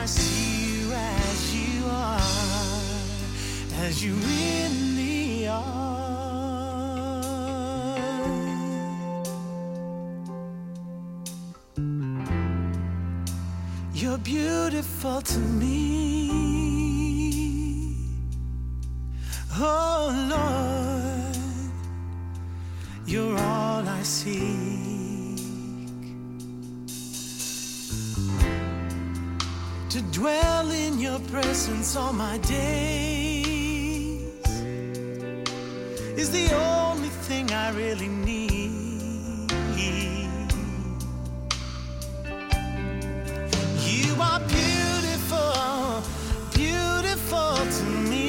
I see you as you are, as you really are. You're beautiful to me. Oh Lord, you're all I seek. To dwell in your presence all my days is the only thing I really need. You are beautiful, beautiful to me.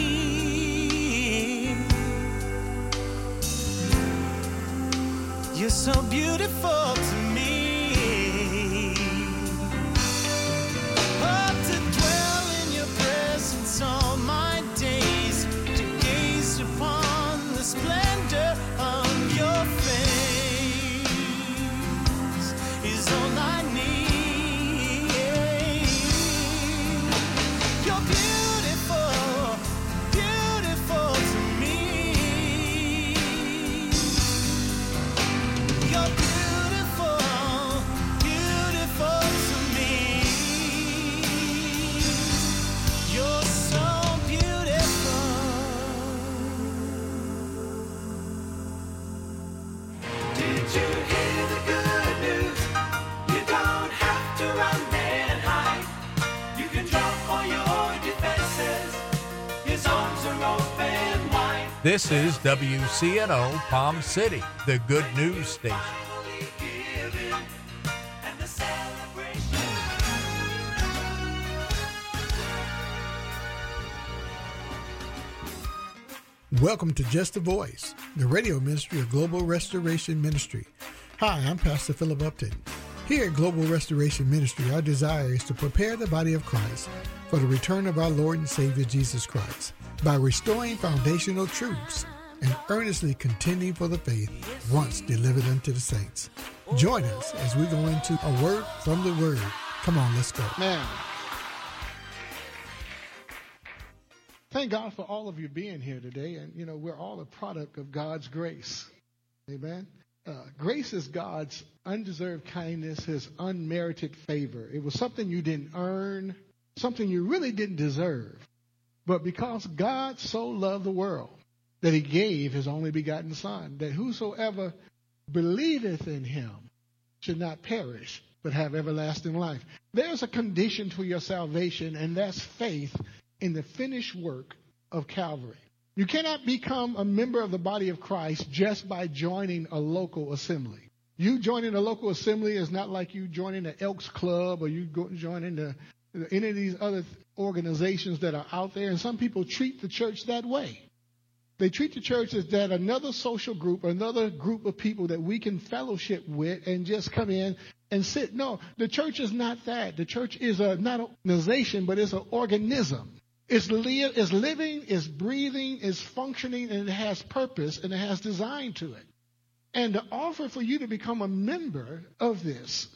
You're so beautiful to me. All my days to gaze upon the splendor of your face is all I need. You're beautiful, beautiful to me. You're beautiful, beautiful to me. You're This is WCNO Palm City, the good news station. Welcome to Just a Voice, the radio ministry of Global Restoration Ministry. Hi, I'm Pastor Philip Upton. Here at Global Restoration Ministry, our desire is to prepare the body of Christ for the return of our Lord and Savior Jesus Christ by restoring foundational truths and earnestly contending for the faith once delivered unto the saints. Join us as we go into a word from the Word. Come on, let's go. Man. Thank God for all of you being here today. And, you know, we're all a product of God's grace. Amen. Grace is God's undeserved kindness, his unmerited favor. It was something you didn't earn, something you really didn't deserve. But because God so loved the world that he gave his only begotten Son, that whosoever believeth in him should not perish, but have everlasting life. There's a condition to your salvation, and that's faith in the finished work of Calvary. You cannot become a member of the body of Christ just by joining a local assembly. You joining a local assembly is not like you joining the Elks Club or you joining any of these other organizations that are out there. And some people treat the church that way. They treat the church as that another social group, another group of people that we can fellowship with and just come in and sit. No, the church is not that. The church is not an organization, but it's an organism. It's living, it's breathing, it's functioning, and it has purpose, and it has design to it. And the offer for you to become a member of this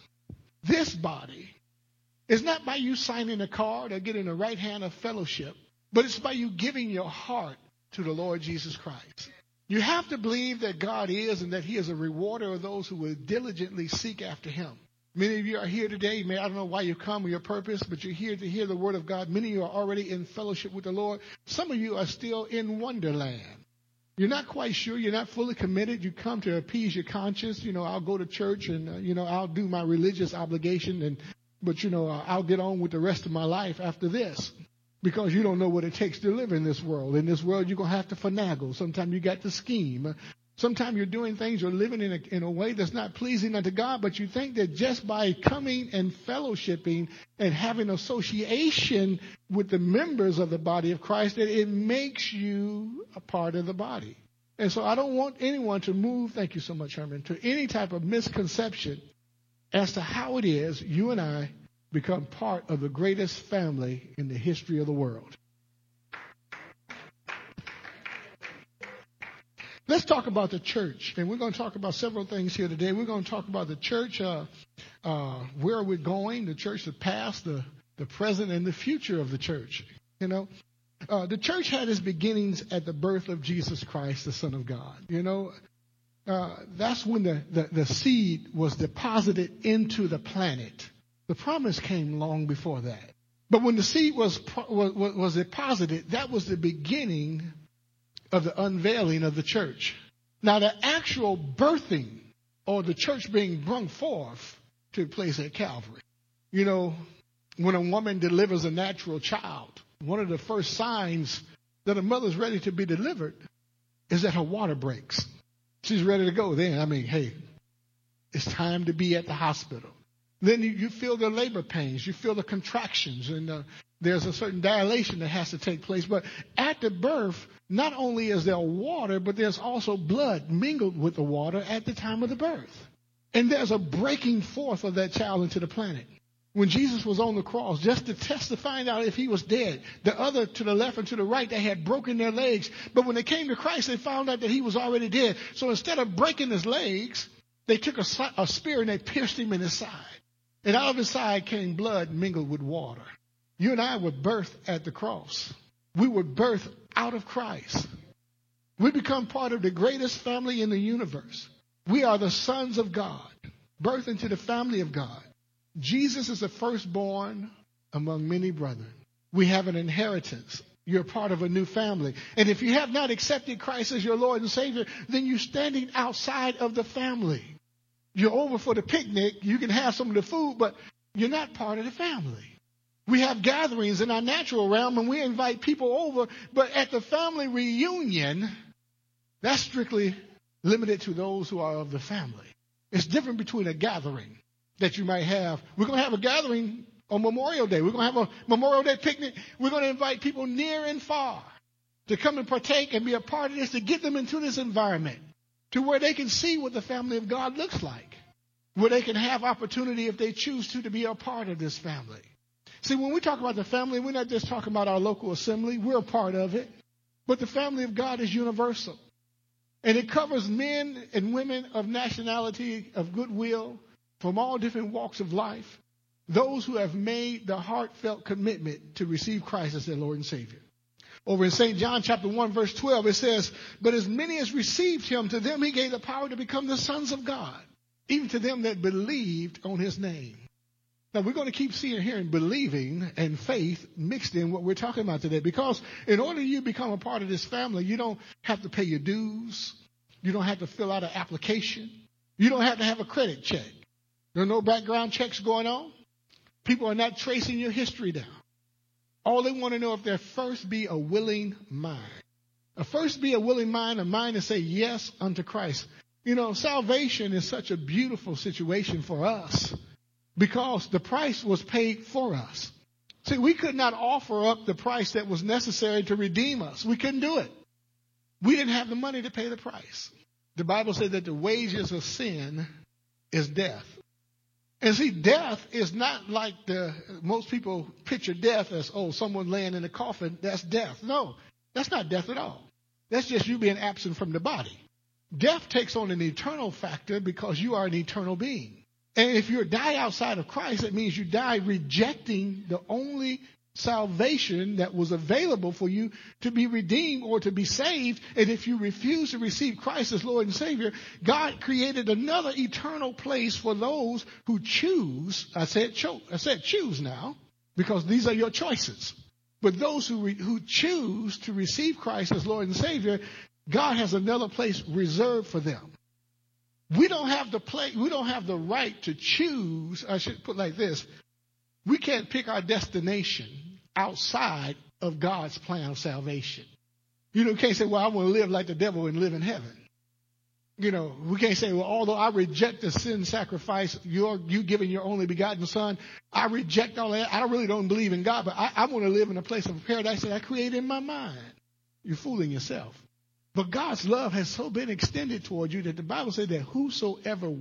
body, is not by you signing a card or getting a right hand of fellowship, but it's by you giving your heart to the Lord Jesus Christ. You have to believe that God is and that he is a rewarder of those who will diligently seek after him. Many of you are here today. I don't know why you come or your purpose, but you're here to hear the word of God. Many of you are already in fellowship with the Lord. Some of you are still in wonderland. You're not quite sure. You're not fully committed. You come to appease your conscience. You know, I'll go to church and, I'll do my religious obligation. But I'll get on with the rest of my life after this. Because you don't know what it takes to live in this world. In this world, you're going to have to finagle. Sometimes you got to scheme. Sometimes you're doing things, you're living in a way that's not pleasing unto God, but you think that just by coming and fellowshipping and having association with the members of the body of Christ, that it makes you a part of the body. And so I don't want anyone to move, thank you so much, Herman, to any type of misconception as to how it is you and I become part of the greatest family in the history of the world. Let's talk about the church, and we're going to talk about several things here today. We're going to talk about the church, where we're going, the church, the past, the the present and the future of the church. You know, the church had its beginnings at the birth of Jesus Christ, the Son of God. You know, that's when the seed was deposited into the planet. The promise came long before that. But when the seed was deposited, that was the beginning of the unveiling of the church. Now, the actual birthing or the church being brung forth took place at Calvary. You know, when a woman delivers a natural child, one of the first signs that a mother's ready to be delivered is that her water breaks. She's ready to go then. I mean, hey, it's time to be at the hospital. Then you feel the labor pains. You feel the contractions. And there's a certain dilation that has to take place. But at the birth, not only is there water, but there's also blood mingled with the water at the time of the birth. And there's a breaking forth of that child into the planet. When Jesus was on the cross, just to test to find out if he was dead, the other to the left and to the right, they had broken their legs. But when they came to Christ, they found out that he was already dead. So instead of breaking his legs, they took a spear and they pierced him in his side. And out of his side came blood mingled with water. You and I were birthed at the cross. We were birthed out of Christ. We become part of the greatest family in the universe. We are the sons of God, birthed into the family of God. Jesus is the firstborn among many brethren. We have an inheritance. You're part of a new family. And if you have not accepted Christ as your Lord and Savior, then you're standing outside of the family. You're over for the picnic. You can have some of the food, but you're not part of the family. We have gatherings in our natural realm and we invite people over, but at the family reunion, that's strictly limited to those who are of the family. It's different between a gathering that you might have. We're going to have a gathering on Memorial Day. We're going to have a Memorial Day picnic. We're going to invite people near and far to come and partake and be a part of this, to get them into this environment, to where they can see what the family of God looks like, where they can have opportunity if they choose to be a part of this family. See, when we talk about the family, we're not just talking about our local assembly. We're a part of it. But the family of God is universal. And it covers men and women of nationality, of goodwill, from all different walks of life, those who have made the heartfelt commitment to receive Christ as their Lord and Savior. Over in St. John chapter 1, verse 12, it says, "But as many as received him, to them he gave the power to become the sons of God, even to them that believed on his name." Now, we're going to keep seeing here and believing and faith mixed in what we're talking about today, because in order you become a part of this family, you don't have to pay your dues. You don't have to fill out an application. You don't have to have a credit check. There are no background checks going on. People are not tracing your history down. All they want to know if there first be a willing mind. First be a willing mind, a mind to say yes unto Christ. You know, salvation is such a beautiful situation for us because the price was paid for us. See, we could not offer up the price that was necessary to redeem us. We couldn't do it. We didn't have the money to pay the price. The Bible said that the wages of sin is death. And see, death is not like most people picture death as, oh, someone laying in a coffin. That's death. No, that's not death at all. That's just you being absent from the body. Death takes on an eternal factor because you are an eternal being. And if you die outside of Christ, it means you die rejecting the only salvation that was available for you to be redeemed or to be saved. And if you refuse to receive Christ as Lord and Savior, God created another eternal place for those who choose. I said choose now, because these are your choices. But those who choose to receive Christ as Lord and Savior, God has another place reserved for them. We don't have the right to choose. I should put it like this. We can't pick our destination outside of God's plan of salvation. You know, we can't say, well, I want to live like the devil and live in heaven. You know, we can't say, well, although I reject the sin sacrifice, you giving your only begotten son, I reject all that. I really don't believe in God, but I want to live in a place of paradise that I created in my mind. You're fooling yourself. But God's love has so been extended toward you that the Bible says that whosoever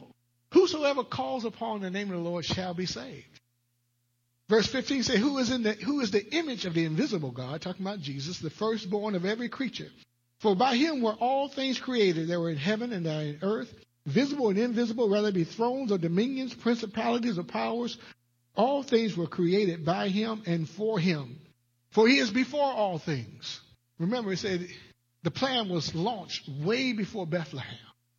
calls upon the name of the Lord shall be saved. Verse 15 says, who is the image of the invisible God, talking about Jesus, the firstborn of every creature. For by him were all things created that were in heaven and that are in earth, visible and invisible, whether it be thrones or dominions, principalities or powers. All things were created by him and for him. For he is before all things. Remember, it said the plan was launched way before Bethlehem.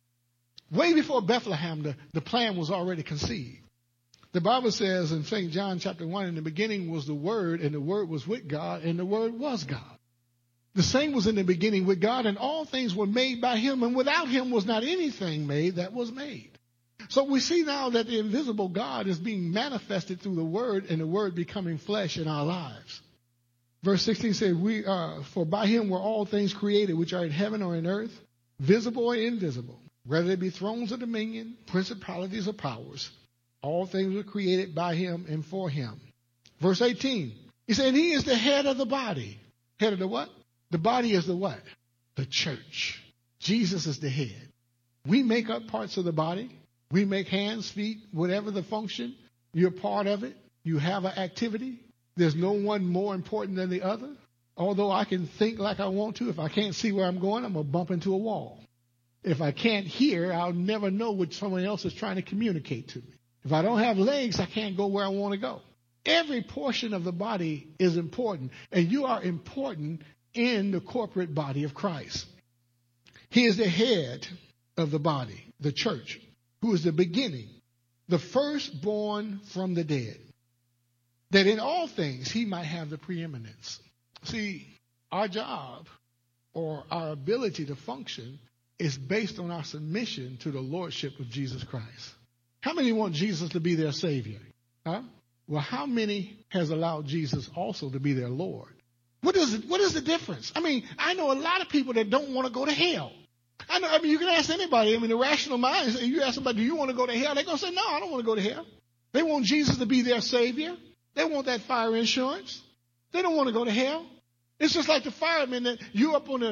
Way before Bethlehem, the plan was already conceived. The Bible says in St. John chapter 1, in the beginning was the Word, and the Word was with God, and the Word was God. The same was in the beginning with God, and all things were made by him, and without him was not anything made that was made. So we see now that the invisible God is being manifested through the Word, and the Word becoming flesh in our lives. Verse 16 says, for by him were all things created, which are in heaven or in earth, visible or invisible, whether they be thrones of dominion, principalities or powers. All things were created by him and for him. Verse 18, he said, he is the head of the body. Head of the what? The body is the what? The church. Jesus is the head. We make up parts of the body. We make hands, feet, whatever the function. You're part of it. You have an activity. There's no one more important than the other. Although I can think like I want to, if I can't see where I'm going, I'm going to bump into a wall. If I can't hear, I'll never know what someone else is trying to communicate to me. If I don't have legs, I can't go where I want to go. Every portion of the body is important, and you are important in the corporate body of Christ. He is the head of the body, the church, who is the beginning, the firstborn from the dead, that in all things he might have the preeminence. See, our job or our ability to function is based on our submission to the lordship of Jesus Christ. How many want Jesus to be their Savior? Huh? Well, how many has allowed Jesus also to be their Lord? What is the difference? I mean, I know a lot of people that don't want to go to hell. I mean, you can ask anybody. I mean, the rational mind, you ask somebody, do you want to go to hell? They're going to say, no, I don't want to go to hell. They want Jesus to be their Savior. They want that fire insurance. They don't want to go to hell. It's just like the firemen that you up on the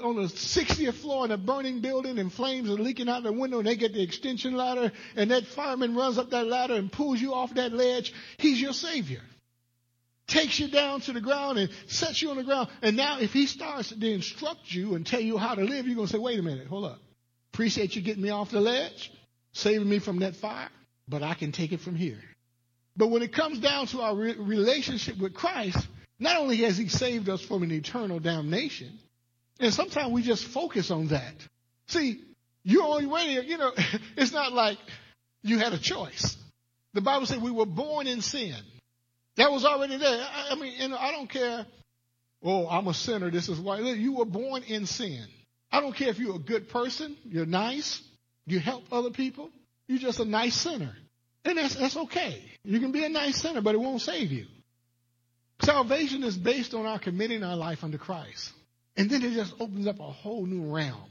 60th floor in a burning building and flames are leaking out the window and they get the extension ladder and that fireman runs up that ladder and pulls you off that ledge. He's your Savior. Takes you down to the ground and sets you on the ground. And now if he starts to instruct you and tell you how to live, you're going to say, wait a minute, hold up. Appreciate you getting me off the ledge, saving me from that fire, but I can take it from here. But when it comes down to our relationship with Christ, not only has he saved us from an eternal damnation, and sometimes we just focus on that. See, you're already, it's not like you had a choice. The Bible said we were born in sin. That was already there. I mean, I don't care, oh, I'm a sinner, this is why. You were born in sin. I don't care if you're a good person, you're nice, you help other people, you're just a nice sinner. And that's okay. You can be a nice sinner, but it won't save you. Salvation is based on our committing our life unto Christ. And then it just opens up a whole new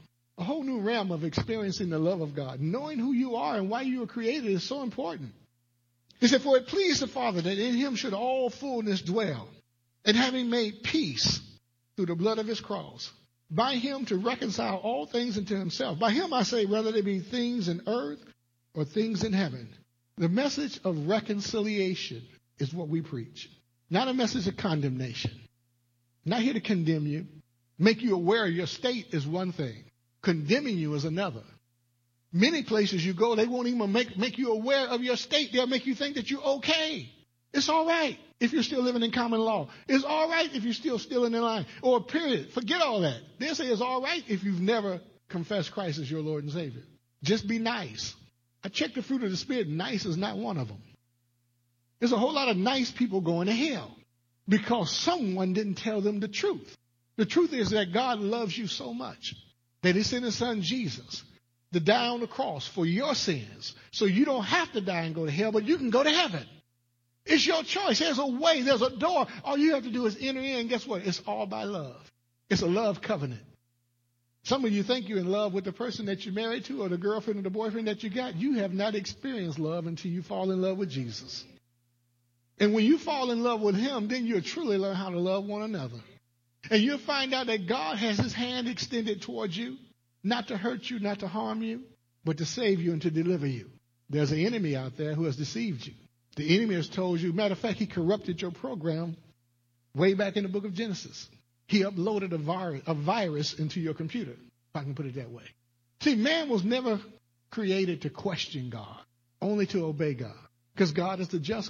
realm of experiencing the love of God. Knowing who you are and why you were created is so important. He said, for it pleased the Father that in him should all fullness dwell, and having made peace through the blood of his cross, by him to reconcile all things unto himself. By him I say, whether they be things in earth or things in heaven. The message of reconciliation is what we preach. Not a message of condemnation. Not here to condemn you. Make you aware of your state is one thing. Condemning you is another. Many places you go, they won't even make you aware of your state. They'll make you think that you're okay. It's all right if you're still living in common law. It's all right if you're still stealing in line. Or period. Forget all that. They'll say it's all right if you've never confessed Christ as your Lord and Savior. Just be nice. I checked the fruit of the Spirit. Nice is not one of them. There's a whole lot of nice people going to hell because someone didn't tell them the truth. The truth is that God loves you so much that he sent his son Jesus to die on the cross for your sins. So you don't have to die and go to hell, but you can go to heaven. It's your choice. There's a way. There's a door. All you have to do is enter in. Guess what? It's all by love. It's a love covenant. Some of you think you're in love with the person that you're married to or the girlfriend or the boyfriend that you got. You have not experienced love until you fall in love with Jesus. And when you fall in love with him, then you'll truly learn how to love one another. And you'll find out that God has his hand extended towards you, not to hurt you, not to harm you, but to save you and to deliver you. There's an enemy out there who has deceived you. The enemy has told you, matter of fact, he corrupted your program way back in the book of Genesis. He uploaded a virus into your computer, if I can put it that way. See, man was never created to question God, only to obey God, because God is the just God.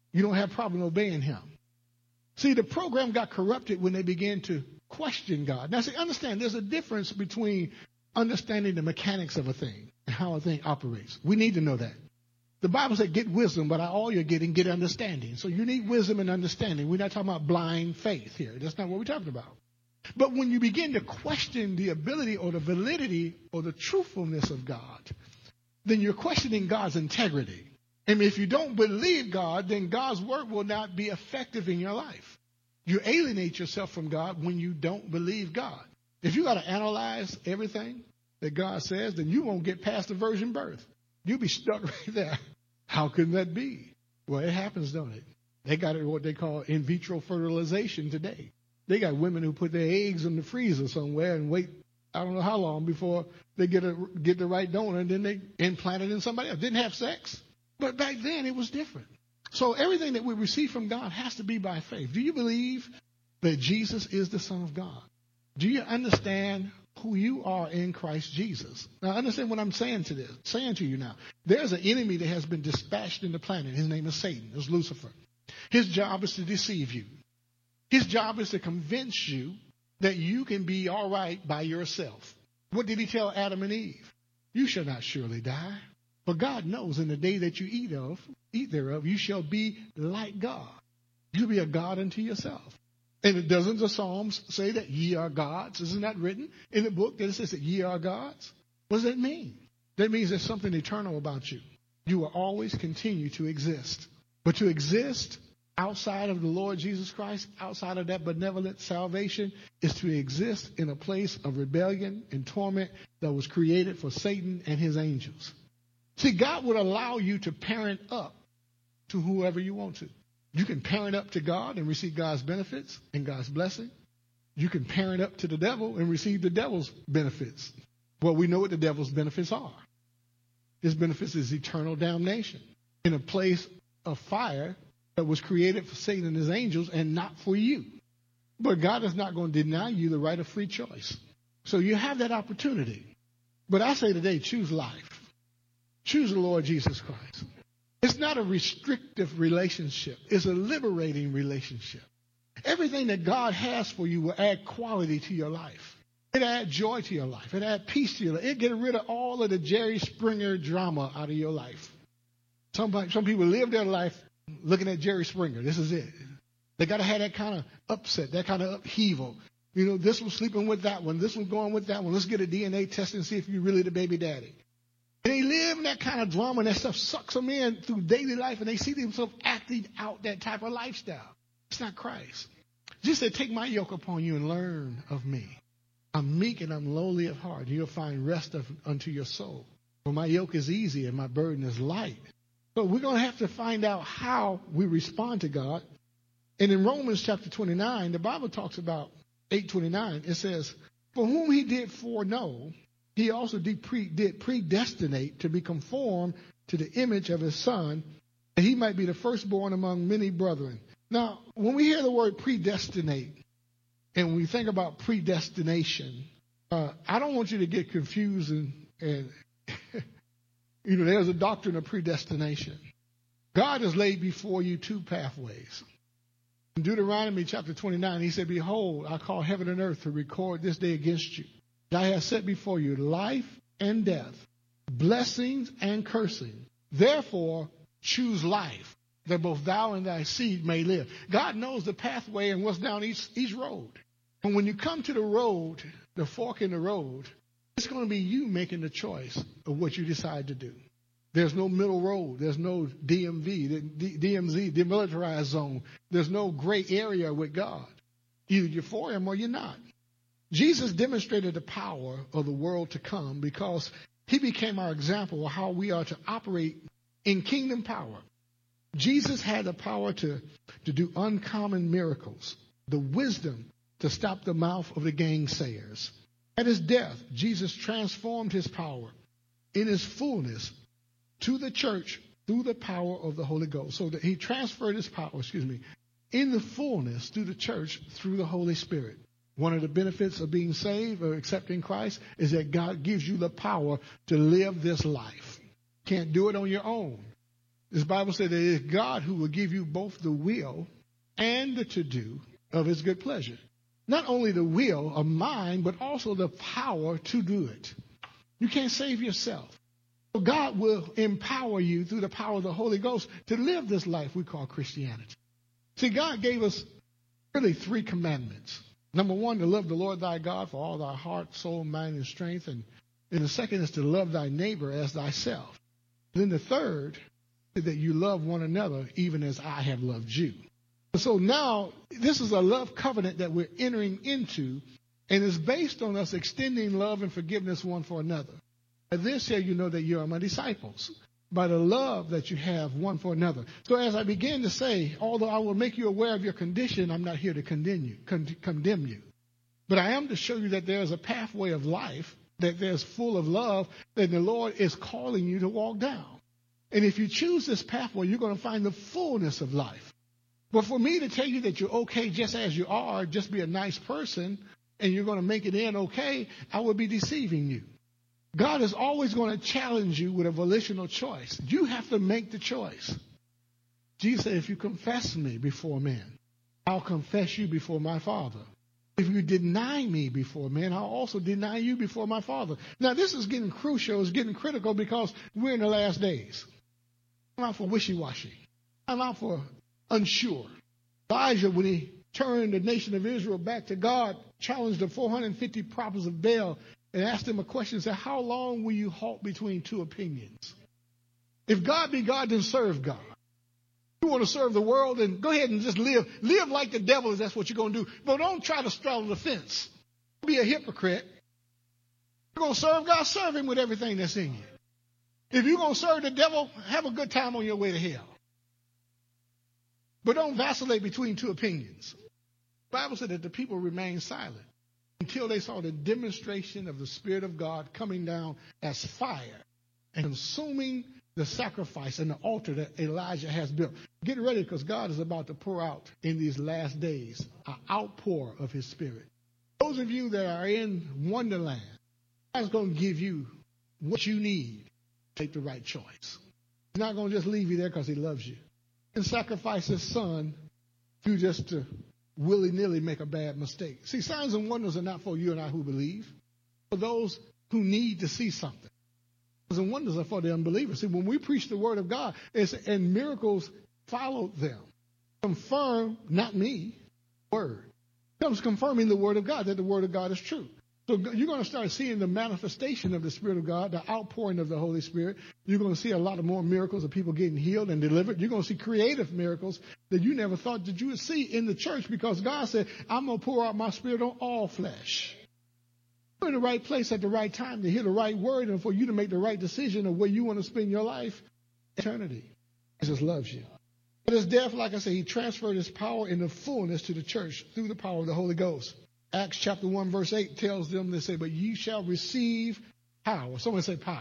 You don't have a problem obeying him. See, the program got corrupted when they began to question God. Now, see, understand, there's a difference between understanding the mechanics of a thing and how a thing operates. We need to know that. The Bible said, get wisdom, but all you're getting, get understanding. So you need wisdom and understanding. We're not talking about blind faith here. That's not what we're talking about. But when you begin to question the ability or the validity or the truthfulness of God, then you're questioning God's integrity. And if you don't believe God, then God's word will not be effective in your life. You alienate yourself from God when you don't believe God. If you got to analyze everything that God says, then you won't get past the virgin birth. You'll be stuck right there. How can that be? Well, it happens, don't it? They got what they call in vitro fertilization today. They got women who put their eggs in the freezer somewhere and wait, I don't know how long before they get the right donor, and then they implant it in somebody else. Didn't have sex. But back then it was different. So everything that we receive from God has to be by faith. Do you believe that Jesus is the Son of God? Do you understand who you are in Christ Jesus? Now understand what I'm saying to you now. There's an enemy that has been dispatched in the planet. His name is Satan. It's Lucifer. His job is to deceive you. His job is to convince you that you can be all right by yourself. What did he tell Adam and Eve? You shall not surely die. But God knows in the day that you eat thereof, you shall be like God. You'll be a God unto yourself. And doesn't the Psalms say that ye are gods? Isn't that written in the book that it says that ye are gods? What does that mean? That means there's something eternal about you. You will always continue to exist. But to exist outside of the Lord Jesus Christ, outside of that benevolent salvation, is to exist in a place of rebellion and torment that was created for Satan and his angels. See, God would allow you to parent up to whoever you want to. You can parent up to God and receive God's benefits and God's blessing. You can parent up to the devil and receive the devil's benefits. Well, we know what the devil's benefits are. His benefits is eternal damnation in a place of fire that was created for Satan and his angels and not for you. But God is not going to deny you the right of free choice. So you have that opportunity. But I say today, choose life. Choose the Lord Jesus Christ. It's not a restrictive relationship. It's a liberating relationship. Everything that God has for you will add quality to your life. It adds joy to your life. It adds peace to your life. It get rid of all of the Jerry Springer drama out of your life. Some people live their life looking at Jerry Springer. This is it. They got to have that kind of upset, that kind of upheaval. You know, this one's sleeping with that one. This one's going with that one. Let's get a DNA test and see if you're really the baby daddy. And they live in that kind of drama, and that stuff sucks them in through daily life, and they see themselves acting out that type of lifestyle. It's not Christ. Jesus said, take my yoke upon you and learn of me. I'm meek and I'm lowly of heart, and you'll find rest unto your soul. For my yoke is easy and my burden is light. So we're going to have to find out how we respond to God. And in Romans chapter 29, the Bible talks about 8:29. It says, for whom he did foreknow, he also did predestinate to be conformed to the image of his Son, that he might be the firstborn among many brethren. Now, when we hear the word predestinate, and we think about predestination, I don't want you to get confused and you know, there's a doctrine of predestination. God has laid before you two pathways. In Deuteronomy chapter 29, he said, behold, I call heaven and earth to record this day against you. I have set before you life and death, blessings and cursing. Therefore, choose life, that both thou and thy seed may live. God knows the pathway and what's down each road. And when you come to the road, the fork in the road, it's going to be you making the choice of what you decide to do. There's no middle road. There's no DMZ, demilitarized zone. There's no gray area with God. Either you're for him or you're not. Jesus demonstrated the power of the world to come because he became our example of how we are to operate in kingdom power. Jesus had the power to do uncommon miracles, the wisdom to stop the mouth of the gainsayers. At his death, Jesus transformed his power in his fullness to the church through the power of the Holy Ghost. So that he transferred his power, in the fullness to the church through the Holy Spirit. One of the benefits of being saved or accepting Christ is that God gives you the power to live this life. Can't do it on your own. This Bible said that it is God who will give you both the will and the to-do of his good pleasure. Not only the will of mind, but also the power to do it. You can't save yourself. So God will empower you through the power of the Holy Ghost to live this life we call Christianity. See, God gave us really 3 commandments. Number 1, to love the Lord thy God for all thy heart, soul, mind, and strength. And the second is to love thy neighbor as thyself. Then the third is that you love one another even as I have loved you. So now this is a love covenant that we're entering into, and it's based on us extending love and forgiveness one for another. By this shall you know that you are my disciples, by the love that you have one for another. So as I begin to say, although I will make you aware of your condition, I'm not here to condemn you. But I am to show you that there's a pathway of life, that there's full of love, that the Lord is calling you to walk down. And if you choose this pathway, you're going to find the fullness of life. But for me to tell you that you're okay just as you are, just be a nice person, and you're going to make it in okay, I would be deceiving you. God is always going to challenge you with a volitional choice. You have to make the choice. Jesus said, if you confess me before men, I'll confess you before my Father. If you deny me before men, I'll also deny you before my Father. Now, this is getting crucial. It's getting critical because we're in the last days. I'm out for wishy-washy. I'm out for unsure. Elijah, when he turned the nation of Israel back to God, challenged the 450 prophets of Baal and asked them a question, said, how long will you halt between 2 opinions? If God be God, then serve God. If you want to serve the world, then go ahead and just live. Live like the devil if that's what you're going to do. But don't try to straddle the fence. Don't be a hypocrite. You're going to serve God, serve him with everything that's in you. If you're going to serve the devil, have a good time on your way to hell. But don't vacillate between 2 opinions. The Bible said that the people remained silent until they saw the demonstration of the Spirit of God coming down as fire and consuming the sacrifice and the altar that Elijah has built. Get ready, because God is about to pour out in these last days an outpour of his Spirit. Those of you that are in Wonderland, God's going to give you what you need to make the right choice. He's not going to just leave you there because he loves you. And sacrifice his son for you just to willy-nilly make a bad mistake. See, signs and wonders are not for you and I who believe, for those who need to see something. Signs and wonders are for the unbelievers. See, when we preach the word of God, and miracles follow them. Confirm, not me, word. It comes confirming the word of God, that the word of God is true. So you're going to start seeing the manifestation of the Spirit of God, the outpouring of the Holy Spirit. You're going to see a lot of more miracles of people getting healed and delivered. You're going to see creative miracles that you never thought that you would see in the church, because God said, I'm going to pour out my Spirit on all flesh. You're in the right place at the right time to hear the right word and for you to make the right decision of where you want to spend your life, eternity. Jesus loves you. But his death, like I said, he transferred his power in the fullness to the church through the power of the Holy Ghost. Acts chapter 1 verse 8 tells them, they say, but ye shall receive power. Someone say power.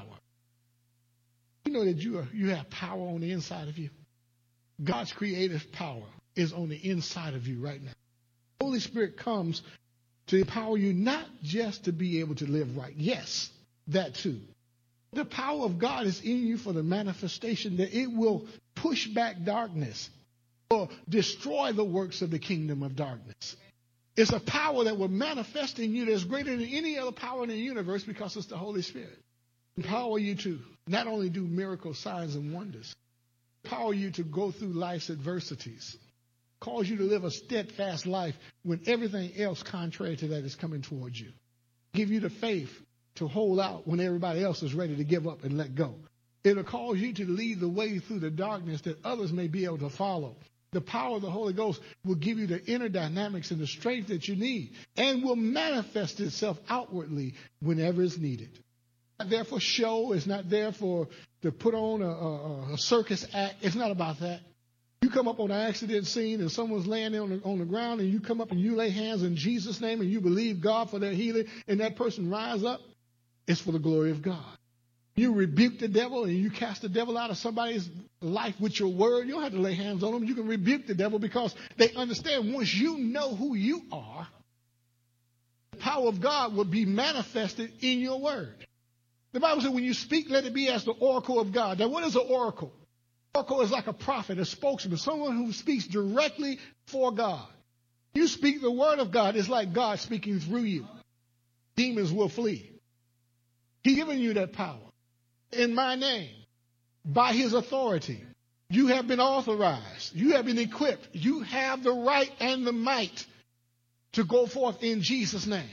You know that you have power on the inside of you. God's creative power is on the inside of you right now. The Holy Spirit comes to empower you not just to be able to live right. Yes, that too. The power of God is in you for the manifestation that it will push back darkness or destroy the works of the kingdom of darkness. It's a power that will manifest in you that's greater than any other power in the universe, because it's the Holy Spirit. Empower you to not only do miracles, signs, and wonders, empower you to go through life's adversities, cause you to live a steadfast life when everything else contrary to that is coming towards you. Give you the faith to hold out when everybody else is ready to give up and let go. It'll cause you to lead the way through the darkness that others may be able to follow. The power of the Holy Ghost will give you the inner dynamics and the strength that you need, and will manifest itself outwardly whenever it's needed. It's not there for show. It's not there for to put on a circus act. It's not about that. You come up on an accident scene and someone's laying there on the ground, and you come up and you lay hands in Jesus' name and you believe God for their healing, and that person rise up. It's for the glory of God. You rebuke the devil and you cast the devil out of somebody's life with your word. You don't have to lay hands on them. You can rebuke the devil, because they understand once you know who you are, the power of God will be manifested in your word. The Bible says when you speak, let it be as the oracle of God. Now, what is an oracle? Oracle is like a prophet, a spokesman, someone who speaks directly for God. You speak the word of God, it's like God speaking through you. Demons will flee. He's given you that power. In my name, by his authority, you have been authorized. You have been equipped. You have the right and the might to go forth in Jesus' name.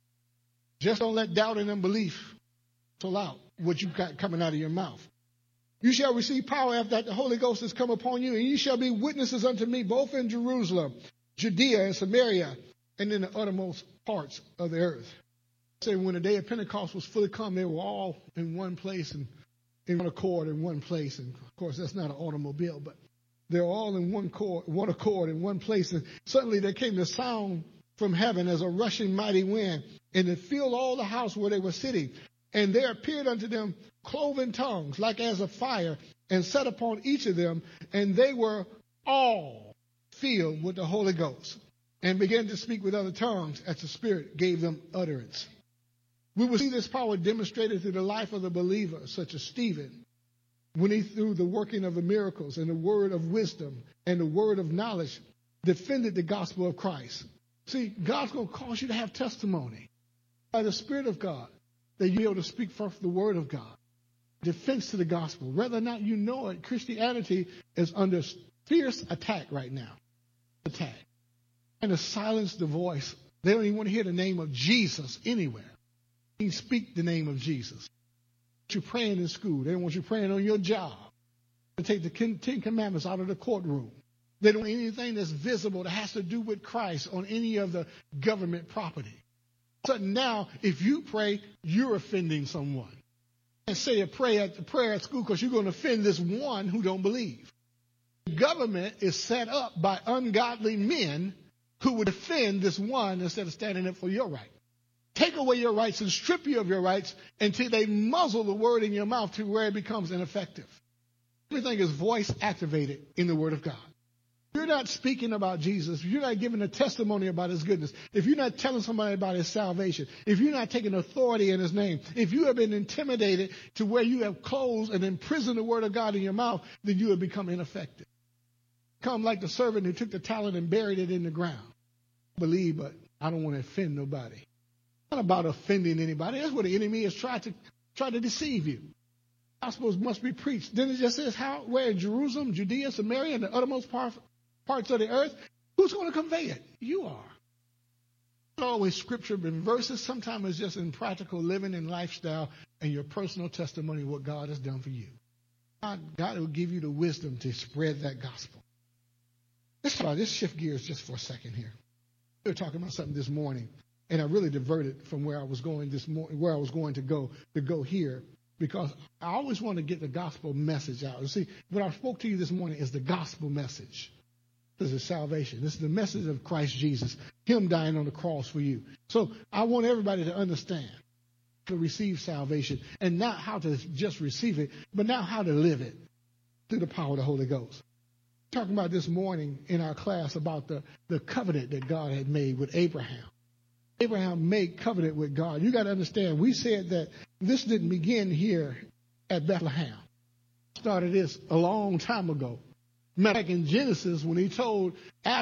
Just don't let doubt and unbelief pull out what you've got coming out of your mouth. You shall receive power after that the Holy Ghost has come upon you, and you shall be witnesses unto me both in Jerusalem, Judea, and Samaria, and in the uttermost parts of the earth. Say when the day of Pentecost was fully come, they were all in one place and in one accord in one place. And of course, that's not an automobile, but they're all in one accord in one place. And suddenly there came the sound from heaven as a rushing mighty wind, and it filled all the house where they were sitting. And there appeared unto them cloven tongues, like as of fire, and set upon each of them, and they were all filled with the Holy Ghost, and began to speak with other tongues as the Spirit gave them utterance. We will see this power demonstrated through the life of the believer, such as Stephen, when he, through the working of the miracles and the word of wisdom and the word of knowledge, defended the gospel of Christ. See, God's going to cause you to have testimony by the Spirit of God, that you'll be able to speak forth the word of God. Defense to the gospel. Whether or not you know it, Christianity is under fierce attack right now. Attack. And to silence the voice. They don't even want to hear the name of Jesus anywhere. You speak the name of Jesus. You're praying in school. They don't want you praying on your job. They take the Ten Commandments out of the courtroom. They don't want anything that's visible that has to do with Christ on any of the government property. So now, if you pray, you're offending someone. And say a prayer at school because you're going to offend this one who don't believe. The government is set up by ungodly men who would defend this one instead of standing up for your right. Take away your rights and strip you of your rights until they muzzle the word in your mouth to where it becomes ineffective. Everything is voice activated in the word of God. If you're not speaking about Jesus, if you're not giving a testimony about his goodness, if you're not telling somebody about his salvation, if you're not taking authority in his name, if you have been intimidated to where you have closed and imprisoned the word of God in your mouth, then you have become ineffective. Come like the servant who took the talent and buried it in the ground. I believe, but I don't want to offend nobody. It's not about offending anybody. That's what the enemy is trying to deceive you. Gospels must be preached. Then it just says where in Jerusalem, Judea, Samaria, and the uttermost parts of the earth. Who's going to convey it? You are. It's always scripture and verses. Sometimes it's just in practical living and lifestyle and your personal testimony of what God has done for you. God will give you the wisdom to spread that gospel. Let's shift gears just for a second here. We were talking about something this morning, and I really diverted from where I was going this morning, where I was going to go here, because I always want to get the gospel message out. You see, what I spoke to you this morning is the gospel message. This is salvation. This is the message of Christ Jesus, him dying on the cross for you. So I want everybody to understand to receive salvation, and not how to just receive it, but now how to live it through the power of the Holy Ghost. Talking about this morning in our class about the covenant that God had made with Abraham. Abraham made covenant with God. You got to understand, we said that this didn't begin here at Bethlehem. Started this a long time ago. Back in Genesis, when he told Adam,